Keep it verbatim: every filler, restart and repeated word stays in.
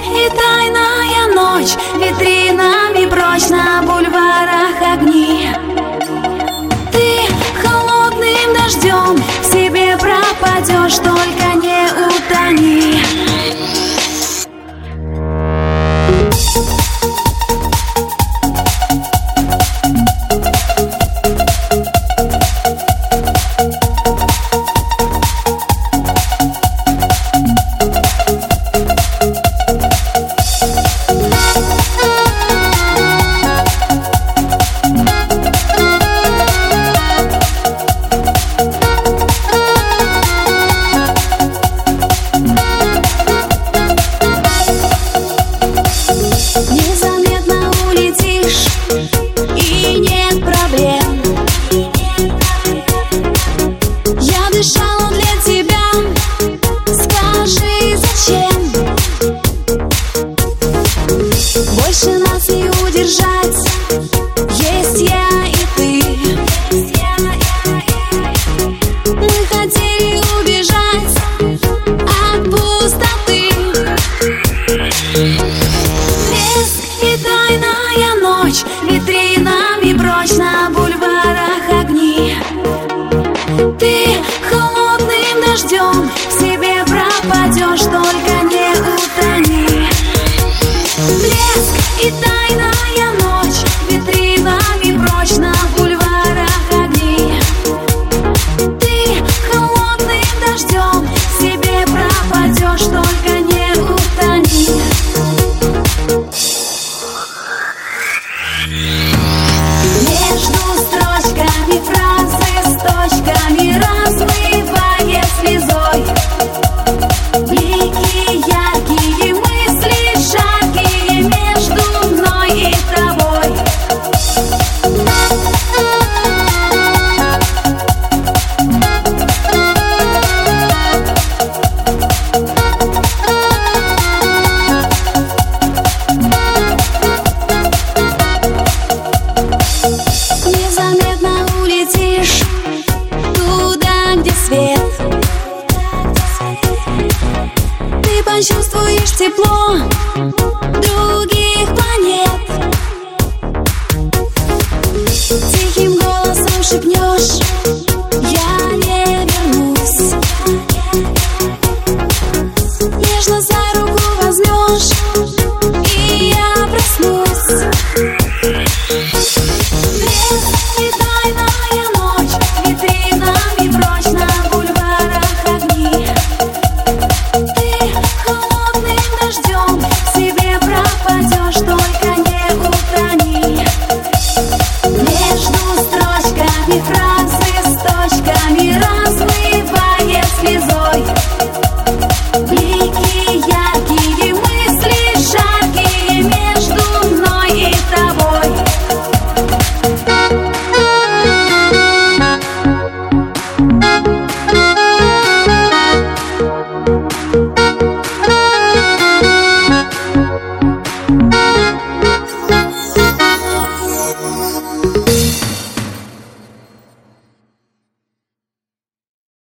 и тайная ночь, витринами прочь, на бульварах огни. Ты холодным дождем в себе пропадешь, только не утони. Больше нас не удержать, есть я и ты. Мы хотели убежать от пустоты. Блеск и тайная ночь, витринами прочь, на бульварах огни. Ты холодным дождем в себе пропадешь, только не утони. Блеск и тайная ночь, витринами прочь, на бульварах огни. Ты холодным дождем в себе пропадешь, только не утони. Между строчками фразы с точками размывая слезой. Блики яркие, мысли жаркие между мной и тобой. Незаметно улетишь туда, где свет. Ты почувствуешь тепло других планет. Тихим голосом шепнешь: